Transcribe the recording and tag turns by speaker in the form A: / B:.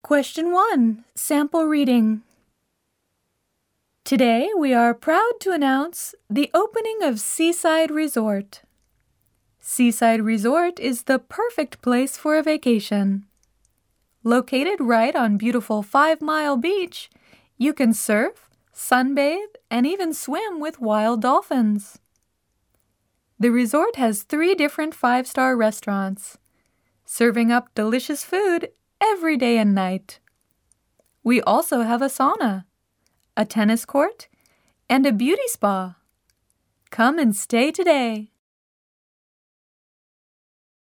A: Question 1. Sample reading. Today we are proud to announce the opening of Seaside Resort. Seaside Resort is the perfect place for a vacation. Located right on beautiful 5 Mile Beach, you can surf, sunbathe, and even swim with wild dolphins. The resort has 3 different 5-star restaurants, serving up delicious food every day and night. We also have a sauna, a tennis court, and a beauty spa. Come and stay today.